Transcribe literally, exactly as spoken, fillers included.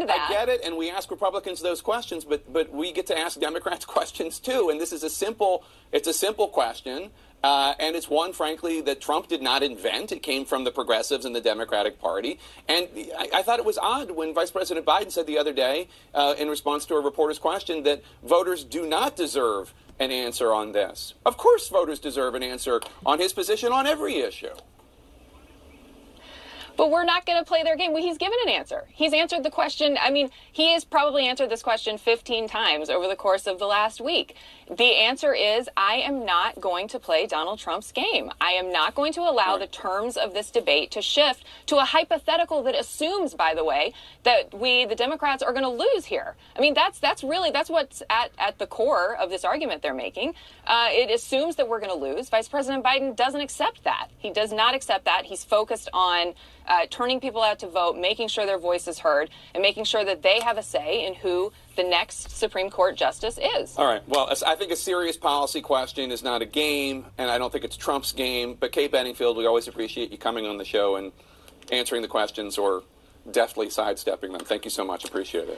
I get it, and we ask Republicans those questions, but but we get to ask Democrats questions too. And this is a simple, it's a simple question, uh, and it's one, frankly, that Trump did not invent. It came from the progressives in the Democratic Party. And I, I thought it was odd when Vice President Biden said the other day, uh, in response to a reporter's question, that voters do not deserve an answer on this. Of course, voters deserve an answer on his position on every issue. But we're not going to play their game. Well, he's given an answer. He's answered the question. I mean, he has probably answered this question fifteen times over the course of the last week. The answer is, I am not going to play Donald Trump's game. I am not going to allow the terms of this debate to shift to a hypothetical that assumes, by the way, that we, the Democrats, are going to lose here. I mean, that's that's really, that's what's at, at the core of this argument they're making. Uh, it assumes that we're going to lose. Vice President Biden doesn't accept that. He does not accept that. He's focused on uh, turning people out to vote, making sure their voice is heard, and making sure that they have a say in who the next Supreme Court justice is. All right. Well, I think a serious policy question is not a game, and I don't think it's Trump's game. But Kate Bedingfield, we always appreciate you coming on the show and answering the questions or deftly sidestepping them. Thank you so much. Appreciate it.